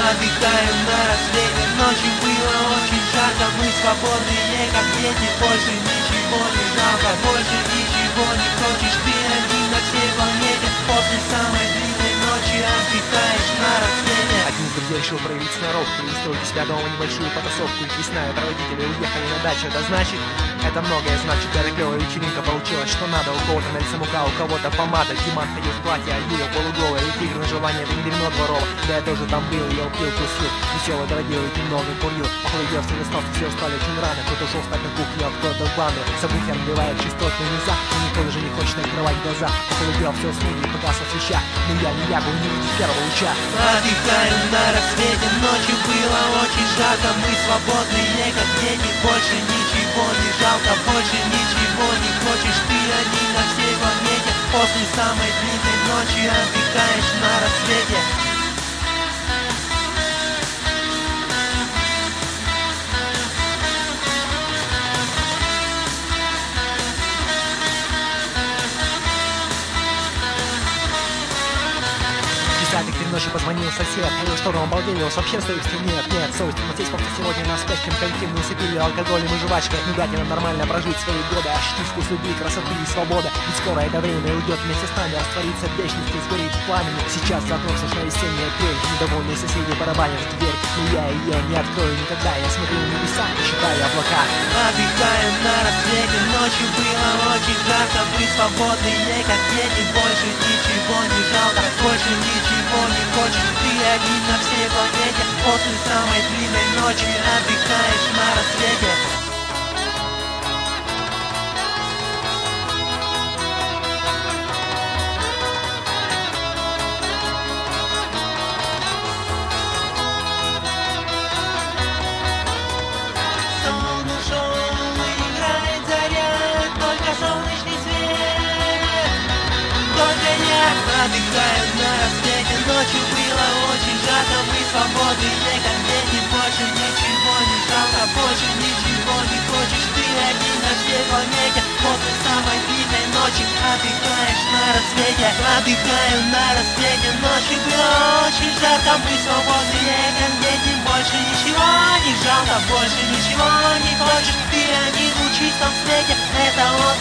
Отдыхаем на рассвете, ночью было очень жарко. Мы свободные, как дети, больше ничего не жалко. Больше ничего не хочешь, ты один на всей планете. После самой длинной ночи отдыхаешь на рассвете. Один из друзей решил проявить сноровку и устроить у себя дома небольшую потасовку. И весна, и родители уехали на дачу. Это значит, это многое значит. Эта клевая вечеринка получилась, что надо. У кого-то на лице мука, у кого-то помада. Диман ходил в платье, а Юля полуголая. И тигр на желание, это не древно дворова. Да я тоже там был, ел, пил, тусил. Веселый, дорогой, и немного курил. Походу девцы достался, все устали очень рано. Кто-то ушел спать на кухню, а кто-то в банду. События отбивает частотный низа, и никто даже не хочет открывать глаза. Походу дел все уснули, и погасла свеча. Но я был не видеть первого луча. Отдыхаем на рассвете, ночью было очень жарко. Мы свободные, как дети, больше ничего не жалко. Больше ничего не хочешь, ты один на всей планете. После самой длинной ночи отдыхаешь на рассвете. Десяток 3 ночи позвонил сосед. Что он обалдели, у вас вообще совести нет. Нет, совести, но здесь просто сегодня нас спящим коллективно усыпили алкоголем и жвачкой. Ну дайте нам нормально прожить свои годы, ощутить вкус любви, красоты и свободы. Ведь скоро это время уйдет вместе с нами, растворится в вечности, сгорит в пламени. Сейчас заткнулся на весенняя трель, недовольные соседи барабанят в дверь. Но я ее не открою никогда, я смотрю на небеса и считаю облака. Отдыхаем на рассвете, ночью было очень жарко. Мы свободные, как дети, больше ничего не жалко. Больше ничего не хочешь, ты один на всей планете. После самой длинной ночи отдыхаешь на рассвете. Сон ушел, играет заря, только солнечный свет. Только я отдыхаю на рассвете, ночью было очень жарко. Мы свободные, как дети, больше ничего не жалко. Больше ничего не хочешь, ты один на всей планете. После самой длинной ночи отдыхаешь на рассвете. Отдыхаю на рассвете, ночью было очень жарко. Мы свободные, как дети, больше ничего не жалко. Больше ничего не хочешь, ты один в чистом свете. Это